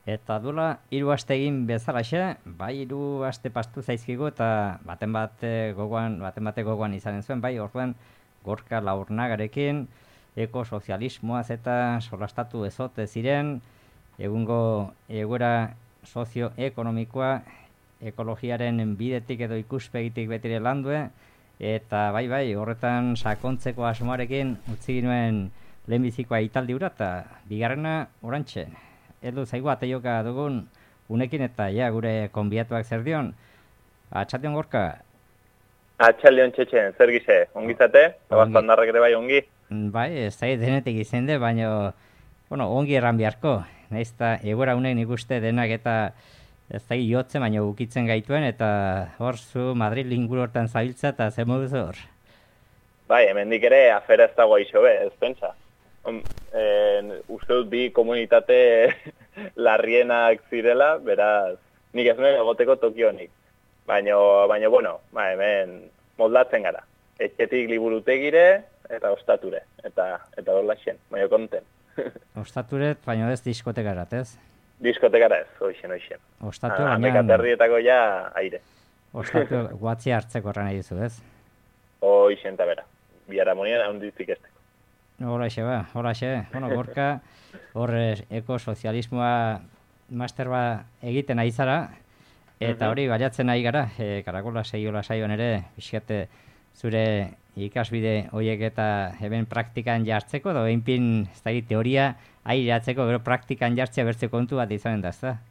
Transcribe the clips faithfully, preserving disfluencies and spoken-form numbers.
Eta dula, hiru aste egin bezalaxe, bai hiru aste pastu zaizkigu eta baten bate gogoan, baten bate gogoan izanen zuen, bai orduan Gorka Laurnagarekin, ekosozialismoaz eta solastatu ezote ziren, egungo egoera sozioekonomikoa ekologiaren bidetik edo ikuspegitik betire landue, eta bai bai horretan sakontzeko asmoarekin utzi ginuen lehenbizikoa italdi hura eta bigarrena orantxe. Edu zaigu ateioka dugun unekin eta ja gure konbiatuak zer dion. Atxaldion Gorka? Atxaldion Txetxen, zer gize, ongizate? Abazpandarrak ere bai ongi? Bai, ez da denetik izende, baina bueno, ongi erran beharko. Naiz eta egoera unek nik uste denak eta ez da jotzen, baina ukitzen gaituen, eta hor zu Madrid inguru hortan zabiltza eta zer moduz hor? Bai, hemendik ere afera ez dago aixo be, ez pentsa. Eh, uste dut bi komunitate larrienak zirela, beraz, nik ez nuen egoteko toki honik. Baina, baina, bueno, ba, hemen moldatzen gara. Etxetik liburutegire eta ostature. Eta, eta horla xen, baina konten. Ostaturet, baina ez diskotekarat, ez? Diskotekara ez, oixen, oixen. Ostatu, baina... Amerikaterrietako ja aire. Ostatu guatzi hartzeko horren nahi duzu, ez? Oixen eta bera. Biaramonien handizik esteko. Horaxe ba, horaxe. Bueno, Gorka, hor ekosozialismoa master ba egiten ari zara, eta hori baliatzen ari gara, e, Karakola seiola saioan ere, pixkate zure ikasbide horiek eta hemen praktikan jartzeko, edo einpin, ez da teoria airatzeko, gero praktikan jartzea bertze kontu bat izanen da, ez da?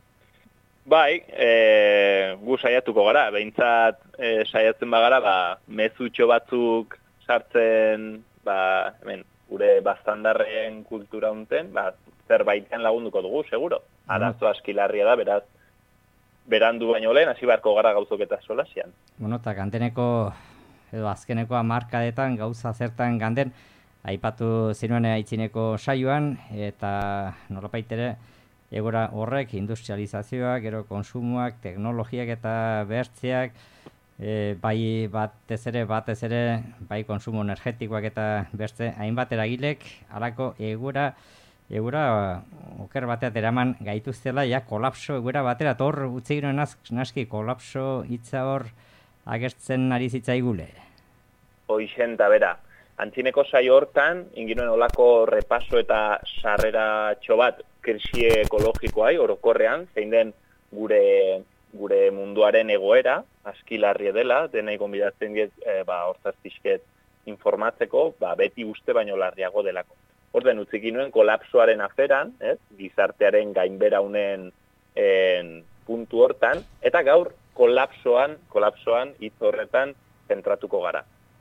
Bai, e, gu saiatuko gara, behintzat e, saiatzen bagara, ba, mezutxo batzuk sartzen, ba, hemen, gure bastandarren kultura unten, ba, zerbaitean lagunduko dugu, seguro. Arazo askilarria da, beraz, berandu baino lehen, hasi beharko gara gauzoketa solasian. Bueno, eta gandeneko, edo azkeneko hamarkadetan, gauza zertan ganden, aipatu zinuen aitzineko saioan, eta nolapaitere, egora horrek, industrializazioak, gero konsumoak, teknologiak eta behertzeak, e, bai batez ere, batez ere, bai konsumo energetikoak eta behertze, hainbat eragilek, halako egora, egora oker bateat eraman gaituztela, ja kolapso egora batera, eta hor utzi ginen naski kolapso hitza hor agertzen ari zitzaigule. Hoixen eta bera, antzineko saio hortan, inginoen olako repaso eta sarrera txobat krisi ekologikoai orokorrean, zein den gure, gure munduaren egoera, askilarria dela, denei gonbidatzen diet, e, ba, hortaz pixket informatzeko, ba, beti uste baino larriago delako. Orden utzik inuen kolapsoaren aferan, ez, gizartearen gainbera unen en, puntu hortan, eta gaur kolapsoan, kolapsoan hitz horretan zentratuko gara.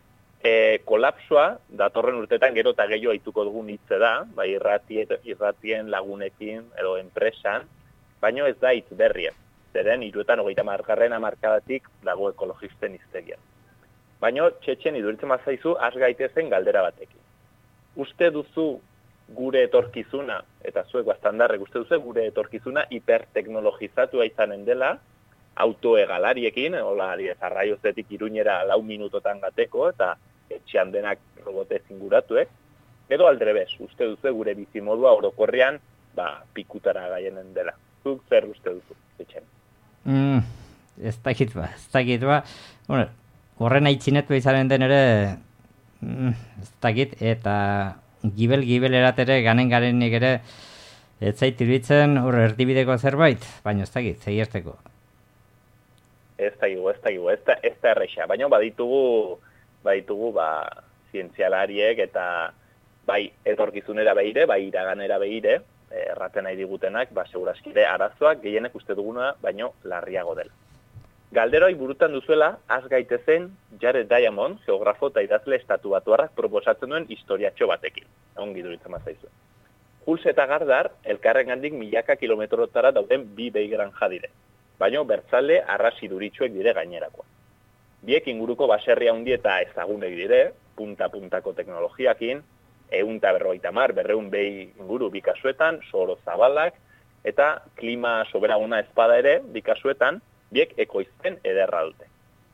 E, kolapsoa, datorren urtetan gero eta gehiago aituko dugun hitze da, bai irratiet, irratien lagunekin edo enpresan, baino ez da hitz berria. Zeren, hiruetan hogeita margarren hamarkadatik dago ekologisten hiztegian. Baino, Txetxen iduritzen bazaizu, has gaitezen galdera batekin. Uste duzu gure etorkizuna, eta zuek bastandarrek uste duzu gure etorkizuna hiperteknologizatua izanen dela, autoegalariekin, hola, arraiozetik Iruñera lau minutotan gateko, eta etxean denak robotez inguratuek, edo aldrebez, uste duzu gure bizimodua orokorrean, ba, pikutara gaienen dela. Zuk zer uste duzu, etxen? Mm, ez dakit ba, ez dakit ba. Bueno, horren aitzinetu izanen den ere, mm, ez dakit, eta gibel-gibel eratere ganen garenik ere, ez zait iruditzen hor erdibideko zerbait, baina ez dakit, zeierteko. Ez dakigu, ez dakigu, ez da, ez da erreixa. Baina baditugu, baditugu, ba, zientzialariek eta bai etorkizunera behire, bai iraganera behire, erraten nahi digutenak, ba, seguraskide arazoak gehienek uste duguna, baino larriago dela. Galderoi burutan duzuela, az gaitezen Jared Diamond, geografo eta idazle estatu batuarrak proposatzen duen historiatxo batekin. Ongi duritzen mazaizu. Jules eta Gardar, elkarrengandik milaka kilometrotara dauden bi behi-granja dire. Baina bertzale arrasi duritsuek dire gainerakoa. Biek inguruko baserria handi eta ezagunek dire, punta-puntako teknologiakin, ehunta berrogeita hamar, berreun behi inguru bikasuetan, soro zabalak, eta klima soberaguna ezpada ere bikasuetan, biek ekoizten ederra dute.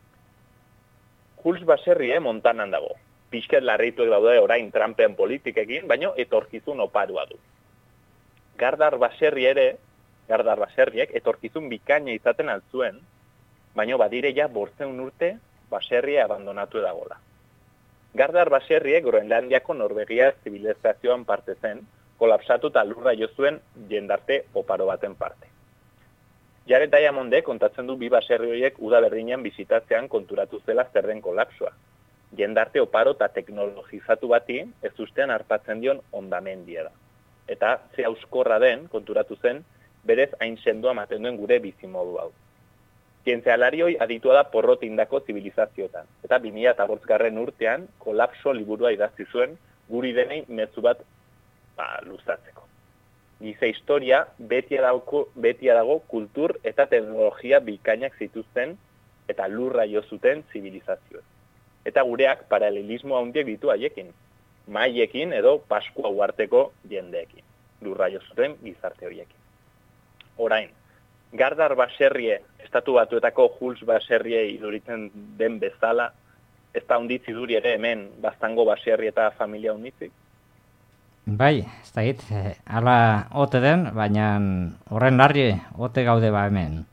Jules baserrie Montanan dago. Pixket larrituek daude orain Trumpen politikekin, baina etorkizun oparua du. Gardar baserri ere Gardar baserriek, etorkizun bikaina izaten altzuen, baino badire ja bortzeun urte baserria abandonatu edagola. Gardar baserriek Groenlandiako Norvegia zibilizazioan parte zen, kolapsatu eta lurra jo zuen jendarte oparo baten parte. Jared Diamondek kontatzen du bi baserri horiek uda berdinean bizitatzean konturatu zela zer den kolapsoa. Jendarte oparo eta teknologizatu bati ez ustean harpatzen dion ondamendia da. Eta ze auskorra den konturatu zen berez hain sendoa ematen duen gure bizimodu hau. Zientzialarioi aditua da porrot indako zibilizazioetan, eta bi mila bostgarren urtean kolapso liburua idatzi zuen guri denei mezu bat ba, luzatzeko. Giza historia beti dago, beti dago kultur eta teknologia bikainak zituzten eta lurra jo zuten zibilizazioek. Eta gureak paralelismo handiek ditu haiekin, maiekin edo Paskua uarteko jendeekin, lurra jo zuten gizarte horiekin. Orain, Gardar baserrie, estatu batuetako Huls baserrie iduritzen den bezala, ez da onditzi duri ere hemen Baztango baserri eta familia unitzik? Bai, ez da hit, ala ote den, baina horren larri ote gaude ba hemen.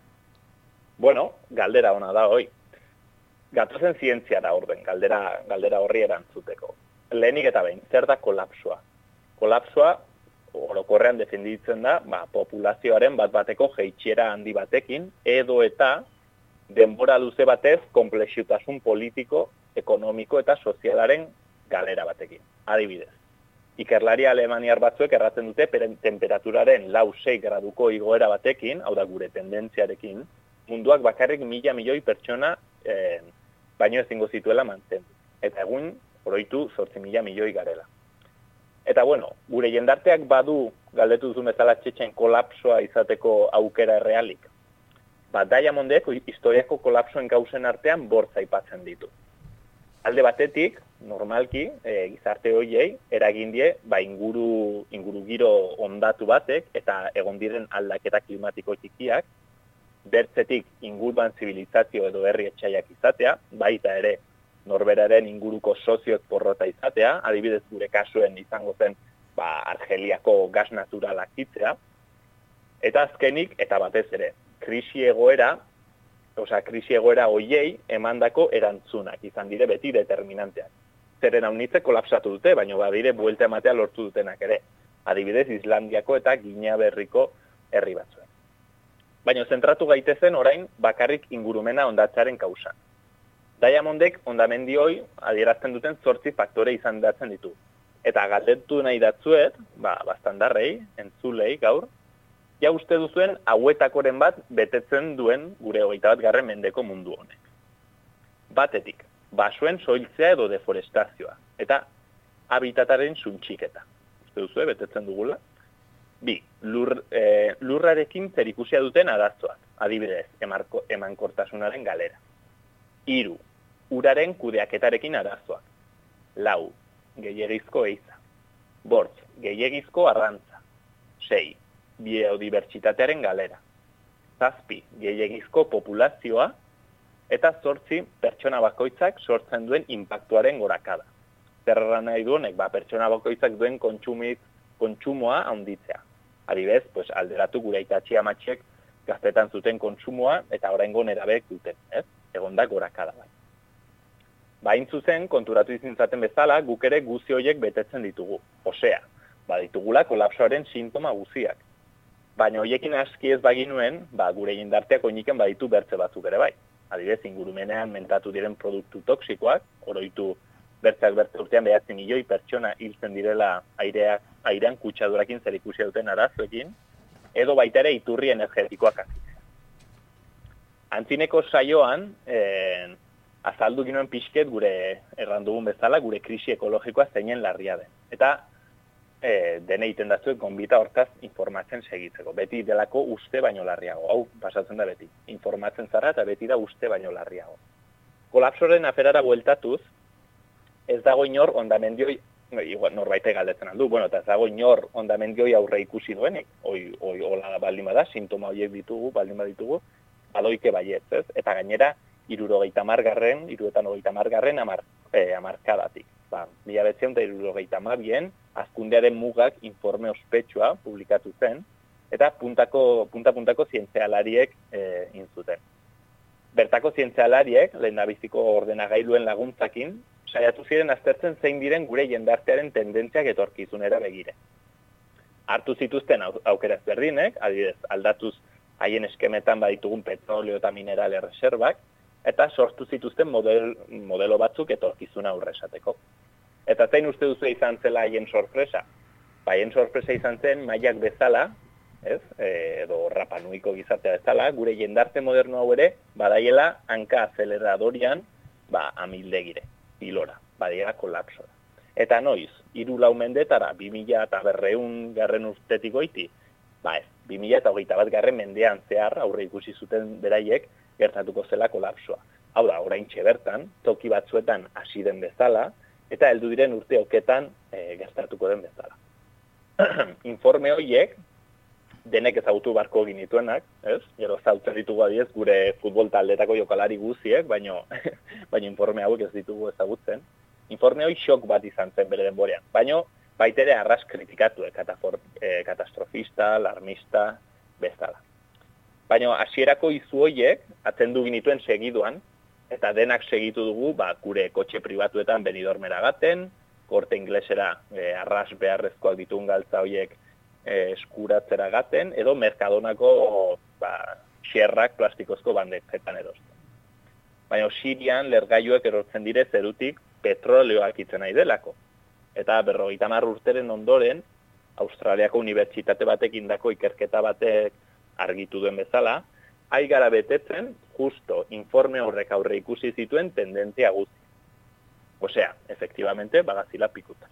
Bueno, galdera ona da hoi. Gatozen zientziara orden, galdera, galdera horri erantzuteko. Lehenik eta behin, zer da kolapsoa? Kolapsoa, orokorrean defenditzen da, ba, populazioaren bat bateko jeitsiera handi batekin, edo eta denbora luze batez konplexutasun politiko, ekonomiko eta sozialaren galera batekin. Adibidez, ikerlari alemaniar batzuek erratzen dute temperaturaren lau sei graduko igoera batekin, hau da gure tendentziarekin, munduak bakarrik mila milioi pertsona eh, baino ezingo zituela mantendu. Eta egun, oroitu zortzi mila milioi garela. Eta bueno, gure jendarteak badu, galdetu duzun bezala txetxen kolapsoa izateko aukera errealik. Ba, Diamondek historiako kolapsoen gauzen artean bortza aipatzen ditu. Alde batetik, normalki, e, gizarte horiei, eragindie, ba, inguru, inguru giro ondatu batek, eta egon diren aldaketa klimatiko txikiak, bertzetik inguruan zibilizazio edo herri etxaiak izatea, baita ere norberaren inguruko sozioek porrota izatea, adibidez gure kasuen izango zen ba, Argeliako gas naturalak hitzea, eta azkenik, eta batez ere, krisi egoera, osea, krisi egoera hoiei emandako erantzunak izan dire beti determinanteak. Zeren haunitze kolapsatu dute, baina badire buelta ematea lortu dutenak ere, adibidez Islandiako eta Ginea Berriko herri batzuen. Baina zentratu gaitezen orain bakarrik ingurumena ondatzearen kausan. Diamondek ondamendi hoi adierazten duten zortzi faktore izan datzen ditu. Eta galdetu nahi datzuet, ba, bastandarrei, entzulei gaur, ja uste duzuen hauetakoren bat betetzen duen gure hogeita bat garren mendeko mundu honek. Batetik, basuen soiltzea edo deforestazioa, eta habitataren suntxiketa. Uste duzue, betetzen dugula? Bi, lur, e, lurrarekin zerikusia duten arazoak, adibidez, emarko, emankortasunaren galera. Hiru, uraren kudeaketarekin arazoak. Lau, gehiegizko eiza. Bortz, gehiegizko arrantza. Sei, biodibertsitatearen galera. Zazpi, gehiegizko populazioa. Eta zortzi, pertsona bakoitzak sortzen duen inpaktuaren gorakada. Zerra nahi duenek, ba, pertsona bakoitzak duen kontsumiz, kontsumoa handitzea. Adibidez, pues, alderatu gure aitatxi amatxek gaztetan zuten kontsumoa eta oraingo nerabek duten, ez? Egon da gorakada bai. Bain zuzen, konturatu izin zaten bezala, guk ere guzi horiek betetzen ditugu. Osea, baditugula kolapsoaren sintoma guziak. Baina horiekin aski ez baginuen, ba, gure jendarteak oiniken baditu bertze batzuk ere bai. Adibidez, ingurumenean mentatu diren produktu toksikoak, oroitu bertzeak bertze urtean behatzen milioi pertsona hiltzen direla aireak, airean kutsadurakin zer ikusia duten arazoekin, edo baita ere iturri energetikoak azitzea. Antzineko saioan, eh, azaldu ginoen pixket gure errandugun bezala, gure krisi ekologikoa zeinen larria den. Eta e, dene iten datzuek gonbita hortaz informatzen segitzeko. Beti delako uste baino larriago. Hau, pasatzen da beti. Informatzen zara eta beti da uste baino larriago. Kolapsoren aferara bueltatuz, ez dago inor ondamendioi, igual norbaite galdetzen aldu, bueno, eta ez dago inor ondamendioi aurre ikusi duenik, oi, oi, hola baldin bada, sintoma horiek ditugu, baldin baditugu, badoike baietz, ez? Eta gainera, irurogeita margarren, iruetan hogeita margarren amar, eh, amarkadatik. Ba, mila betzen eta irurogeita mabien, azkundearen mugak informe ospetsua publikatu zen, eta eta puntako, punta-puntako zientzialariek e, inzuten. Bertako zientzialariek, lehendabiziko ordenagailuen laguntzakin, saiatu ziren aztertzen zein diren gure jendartearen tendentziak etorkizunera begire. Hartu zituzten aukera ezberdinek, adibidez, aldatuz haien eskemetan baditugun petrolio eta mineral erreserbak, eta sortu zituzten model, modelo batzuk etorkizuna aurre esateko. Eta zein uste duzu izan zela haien sorpresa? Ba, haien sorpresa izan zen mailak bezala, ez? E, edo rapanuiko gizartea bezala, gure jendarte moderno hau ere, badaiela hanka azeleradorian, ba, amildegire, pilora, badiela kolapsora. Eta noiz, hiru lau mendetara, bi mila eta berreun garren urtetik goiti, ba ez, bi mila eta hogeita bat garren mendean zehar, aurre ikusi zuten beraiek, gertatuko zela kolapsoa. Hau da, oraintxe bertan, toki batzuetan hasi den bezala, eta heldu diren urte hoketan e, gertatuko den bezala. Informe horiek, denek ezagutu barko ginituenak, ez? Gero zautzen ditugu adiez gure futbol taldetako jokalari guziek, baino, baino informe hauek ez ditugu ezagutzen. Informe hori xok bat izan zen bere denborean, baino baitere arras kritikatu, eh, eh, katastrofista, alarmista, bezala. Baina hasierako izu horiek atendu ginituen segiduan, eta denak segitu dugu ba, gure kotxe pribatuetan Benidormera gaten, korte inglesera e, arras beharrezkoak ditun galtza horiek e, eskuratzera gaten, edo Mercadonako ba, xerrak plastikozko bandetzetan erosten. Baina Sirian lergailuek erortzen dire zerutik petrolioak itzen nahi delako. Eta berrogeita hamar urteren ondoren, Australiako unibertsitate batek indako ikerketa batek argitu duen bezala, ai gara betetzen, justo informe horrek aurre ikusi zituen tendentzia guzti. Osea, efektibamente, bagazila pikuta.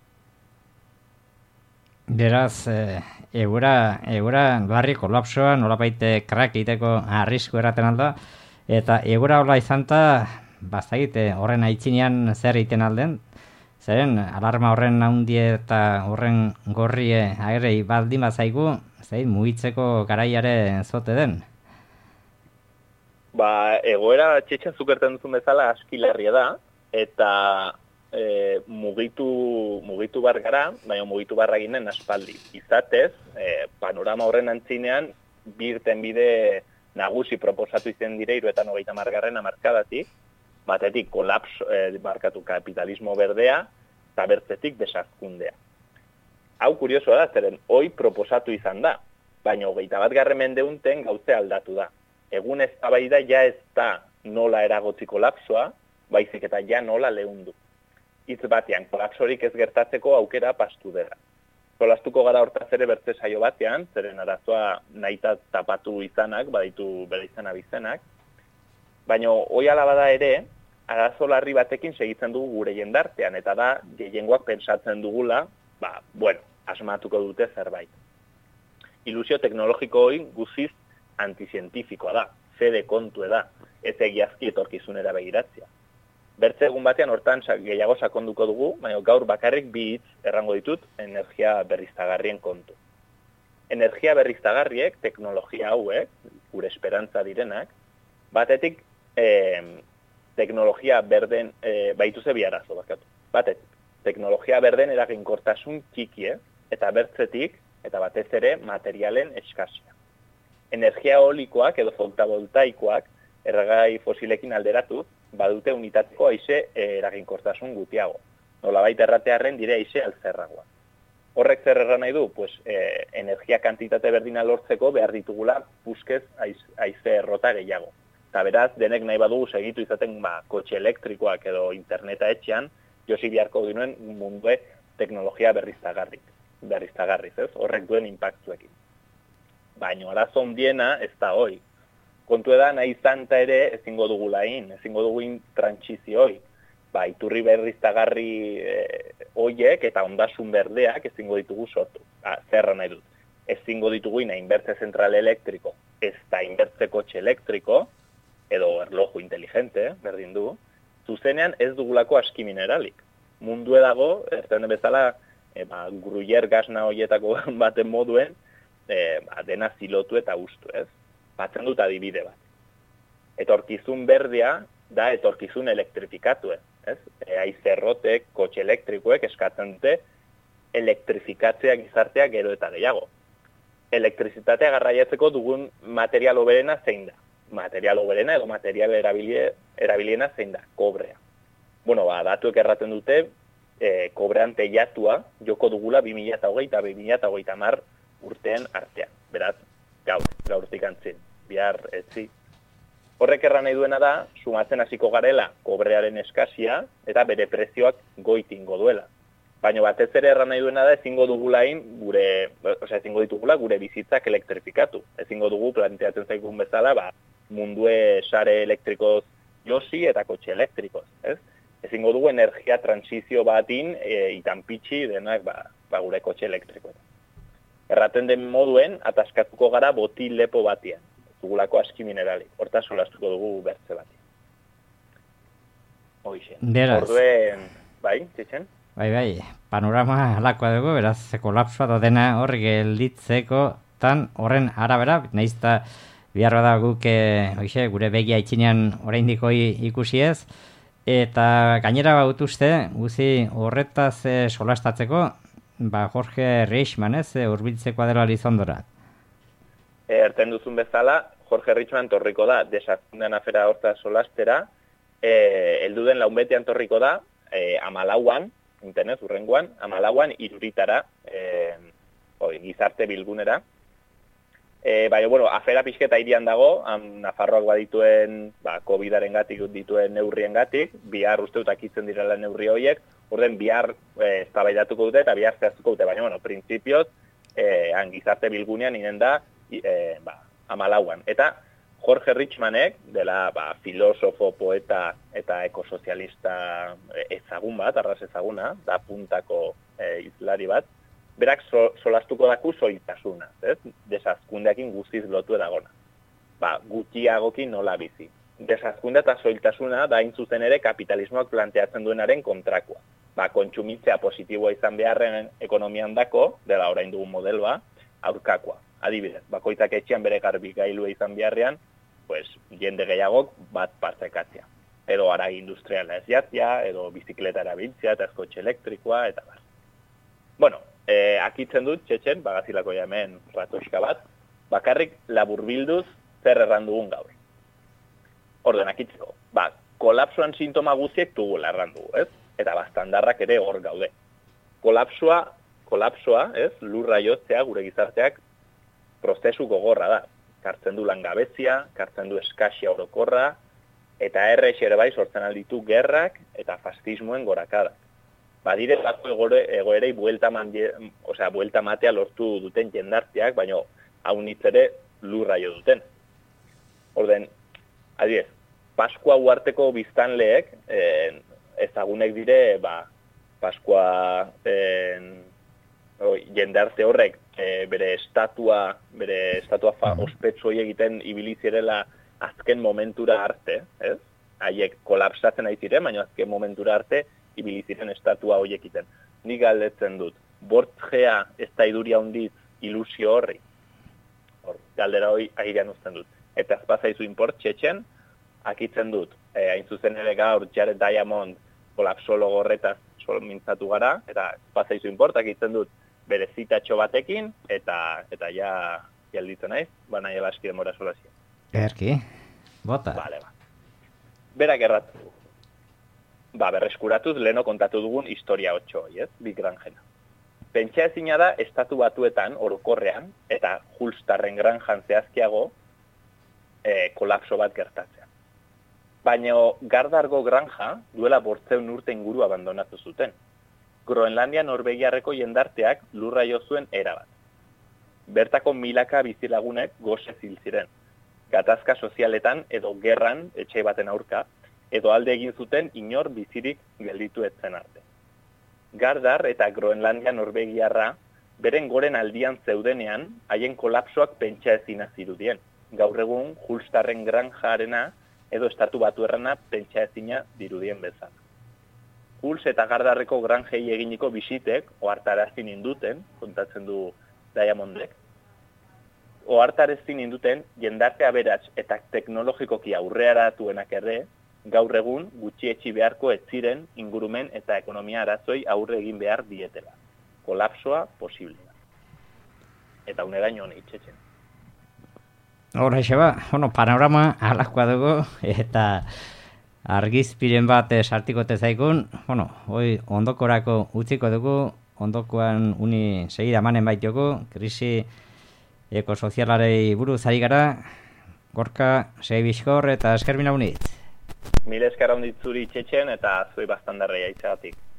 Beraz, e, egura, egura larri kolapsoa, nolapait krak egiteko arrisku eraten alda, eta egura hola izanta, bazagite horren aitzinean zer egiten alden, zeren alarma horren handie eta horren gorrie agerei baldin bazaigu, zein mugitzeko garaiare zote den? Ba, egoera txetxan zukerten duzun bezala aski larria da, eta e, mugitu, mugitu bar gara, baina mugitu barra ginen aspaldi. Izatez, e, panorama horren antzinean, birten bide nagusi proposatu izen dire, iruetan hogeita margarren amarkadatik, batetik kolaps, e, barkatu kapitalismo berdea, eta bertzetik desazkundea. Hau kuriosoa da, zeren, hoi proposatu izan da, baina hogeita bat garren mendeunten gauze aldatu da. Egun eztabaida ja ez da nola eragotzi kolapsoa, baizik eta ja nola lehundu. Hitz batean, kolapsorik ez gertatzeko aukera pastu dela. Solastuko gara hortaz ere bertze saio batean, zeren arazoa nahita tapatu izanak, baditu bere izan abizenak, baina hoi alabada ere, arazo larri batekin segitzen dugu gure jendartean, eta da, gehiengoak pentsatzen dugula, ba, bueno, asmatuko dute zerbait. Ilusio teknologiko hori guziz antizientifikoa da, fede kontue da, ez egiazki etorkizunera begiratzea. Bertze egun batean hortan gehiago sakonduko dugu, baina gaur bakarrik bi hitz errango ditut energia berriztagarrien kontu. Energia berriztagarriek, teknologia hauek, gure esperantza direnak, batetik eh, teknologia berden, eh, baitu ze bi arazo bakatu. Batetik, teknologia berden eraginkortasun txikie, eta bertzetik, eta batez ere, materialen eskasia. Energia eolikoak edo fotovoltaikoak erregai fosilekin alderatu, badute unitateko aize eraginkortasun gutiago. Nolabait erratearren dire aize alzerragoa. Horrek zer erran nahi du? Pues, eh, energia kantitate berdina lortzeko behar ditugula buskez aize errota gehiago. Eta beraz, denek nahi badugu segitu izaten ba, kotxe elektrikoak edo interneta etxean, josi biharko dinuen mundue teknologia berriztagarrik. berriztagarriz, ez? Horrek duen impactuekin. Baina arazo ondiena ez da hoi. Kontu edan, nahi zanta ere ezingo dugulain, ezingo duguin trantsizio hoi. Ba, iturri berriztagarri e, hoiek eta ondasun berdeak ezingo ditugu sortu. Ah, zerra nahi dut. Ezingo ditugu ina inbertze zentral elektriko, ez da inbertze kotxe elektriko, edo erloju inteligente, berdin du, zuzenean ez dugulako aski mineralik. Mundu edago, ez den bezala, e, ba, gruyer gasna hoietako baten moduen, e, ba, dena zilotu eta ustu, ez? Batzen dut adibide bat. Etorkizun berdea da etorkizun elektrifikatu, ez? E, aizerrotek, kotxe elektrikoek eskatzen dute elektrifikatzea gizartea gero eta gehiago. elektrizitatea garraiatzeko dugun material hoberena zein da. Material hoberena edo material erabilie, erabiliena zein da, kobrea. Bueno, ba, datuek erraten dute, e, kobrean teilatua joko dugula bi mila hogei eta bi mila hogeita hamar urteen artean. Beraz, gaur, gaurtik antzin, bihar etzi. Horrek erran nahi duena da, sumatzen hasiko garela kobrearen eskasia eta bere prezioak goitingo duela. Baina batez ere erran nahi duena da ezingo dugulain gure, osea ezingo ditugula gure bizitzak elektrifikatu. Ezingo dugu planteatzen zaigun bezala, ba, mundue sare elektrikoz josi eta kotxe elektrikoz, ez? Ezingo dugu energia transizio batin e, itanpitxi denak ba, ba gure kotxe elektrikoa. Erraten den moduen ataskatuko gara botil lepo batian, dugulako aski mineralik. Hortaz solastuko dugu bertze batian. Hoxe. Orduen, bai, txetxen? Bai, bai, panorama alakoa dugu, beraz, kolapsoa da dena hor gelditzeko tan horren arabera, nahiz eta behar bada guk e, gure begia itxinean oraindik hori ikusi ez, eta gainera bautuzte, guzi horretaz e, solastatzeko, ba, Jorge Richman, ez, e, urbiltzeko dela Lizondora. E, erten duzun bezala, Jorge Richman torriko da, desazkundean afera horta solastera, e, elduden launbetean torriko da, e, amalauan, internet, urrengoan, amalauan iruritara, e, oi, gizarte bilgunera. E, bai, bueno, afera pixketa irian dago, am, Nafarroak badituen, ba, COVIDaren gatik dituen neurrien gatik, bihar uste utakitzen direla neurri horiek, orden bihar e, eztabaidatuko dute eta bihar zehaztuko dute, baina, bueno, printzipioz, e, han gizarte bilgunean inen da, e, ba, amalauan. Eta Jorge Richmanek, dela ba, filosofo, poeta eta ekosozialista ezagun bat, arras ezaguna, da puntako e, izlari bat, berak so, solastuko daku soiltasuna, ez? Desazkundeakin guztiz lotu edagona. Ba, gutxiagokin nola bizi. Desazkunde eta soiltasuna da hain zuzen ere kapitalismoak planteatzen duenaren kontrakoa. Ba, kontsumitzea positiboa izan beharren ekonomian dako, dela orain dugun modeloa, aurkakoa. Adibidez, bakoitzak etxean bere garbi gailua izan beharrean, pues, jende gehiagok bat partzekatzea. Edo aragi industriala ez jatzea, edo bizikleta erabiltzea, eta eskotxe elektrikoa, eta bar. Bueno, eh, akitzen dut, txetxen, bagazilako hemen ratoixka bat, bakarrik laburbilduz zer erran dugun gaur. Orden, akitzeko, ba, kolapsoan sintoma guztiek dugula erran dugu, ez? Eta bastandarrak ere hor gaude. Kolapsoa, kolapsoa, ez? Lurra jotzea gure gizarteak prozesu gogorra da. Kartzen du langabezia, kartzen du eskasia orokorra, eta errex ere bai sortzen alditu gerrak eta fascismoen gorakadak. Badire batko egoerei buelta, manje, osea, buelta matea lortu duten jendarteak, baina hau nitz ere lurra jo duten. Orden, adibidez, Paskua uarteko biztanleek, eh, ezagunek dire, ba, Paskua eh, jendarte horrek e, bere estatua, bere estatua fa, ospetsu hori egiten ibili zirela azken momentura arte, ez? Haiek kolapsatzen ari ziren, baina azken momentura arte ibili ziren estatua horiek egiten. Nik galdetzen dut, bortzea ez da iduria hundiz ilusio horri? Hor, galdera hori airean uzten dut. Eta azpazaizu import txetxen, akitzen dut, e, hain zuzen ere gaur Jared Diamond kolapsologo horretaz mintzatu gara, eta azpazaizu import, akitzen dut, bere zitatxo batekin, eta eta ja gelditzen naiz, ba nahi ebaski demora solazio. Erki, bota. Vale, ba. Berak erratu du. Ba, berreskuratuz leno kontatu dugun historia otxo hoi, ez? Big Granjena. Pentsa ezina da, estatu batuetan, orokorrean, eta Hulstarren granjan zehazkiago, e, kolapso bat gertatzea. Baina Gardargo granja duela bortzeun urte inguru abandonatu zuten. Groenlandia Norvegiarreko jendarteak lurra jo zuen erabat. Bertako milaka bizilagunek gose zil ziren. Gatazka sozialetan edo gerran etxe baten aurka, edo alde egin zuten inor bizirik gelditu etzen arte. Gardar eta Groenlandia Norvegiarra beren goren aldian zeudenean haien kolapsoak pentsa ezina zirudien. Gaur egun Hulstarren granjarena edo estatu batuerrena pentsa ezina dirudien bezala. Huls eta Gardarreko granjei eginiko bisitek, ohartarazin induten, kontatzen du Diamondek, ohartarazin induten jendarte aberats eta teknologikoki aurreratuenak ere, gaur egun gutxietsi beharko ez ziren ingurumen eta ekonomia arazoi aurre egin behar dietela. Kolapsoa posible. eta uneraino honi itxetxen. Horra ba, bueno, panorama alakoa dugu, eta argizpiren bat sartikote zaikun, bueno, hoi ondokorako utziko dugu, ondokoan uni segida manen baitugu, krisi ekosozialarei buruz ari gara, Gorka, sei bizkor eta eskerbina unit. Mil esker handitzuri itxetxen eta zuei bastandarreia itxagatik.